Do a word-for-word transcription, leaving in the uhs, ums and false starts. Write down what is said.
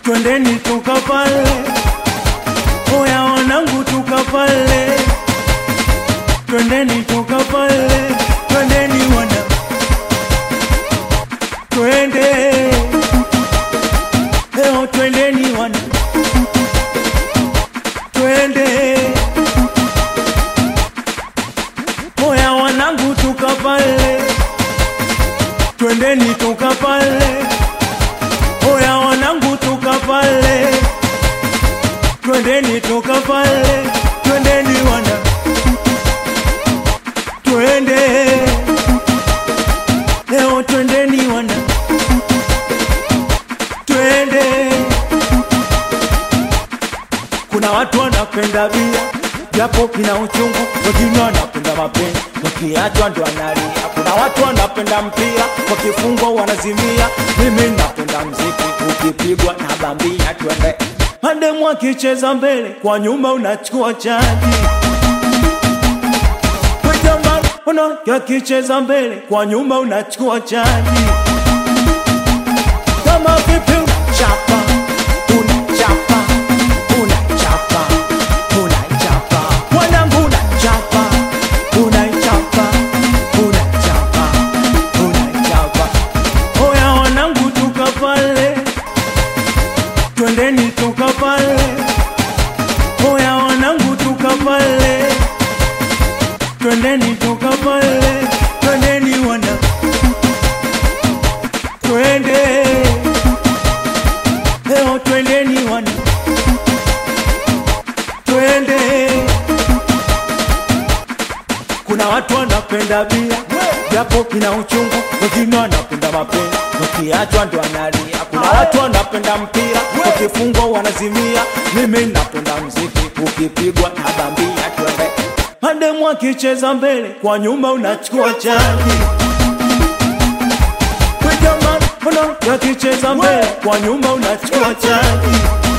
twendeni tukapale, oya wanangu tukapale, twendeni tukapale, twendeni wana, twende, leo twendeni wana, twende, oya wanangu tukapale, twendeni tukapale, oya wanangu tukapale, twendeni tukapale, twendeni wana, twende, leo twendeni wana, twende. Kuna watu wanapenda bia japo kina uchungu, wengine wanapenda mapenzi wakiachwa ndo analia. Kuna watu wanapenda mpira wakifungwa wanazimia. Mimi napenda mziki ukipigwa na bambia, twende. Mademu akicheza mbele kwa nyuma unachukua chaji, wejamba ona akicheza mbele kwa nyuma unachukua chaji. Kama vipi unachapa, unachapa, unachapa, unachapa, wanangu unachapa, unachapa, unachapa, unachapa, oya wanangu tukapale, twendeni tukapale, oya wanangu tukapale, twendeni tukapale, twendeni wana, twende, leo twendeni wana, twende. Kuna watu wanapenda bia japo kina uchungu, wengine wanapenda mapenzi wakiachwa ndo analia. Kuna watu wanapenda mpira wakifungwa wanazimia. Mimi napenda mziki ukipigwa na bambia, twende. Mademu akicheza mbele kwa nyuma unachukua chaji, wejamba ona akicheza mbele kwa nyuma unachukua chaji.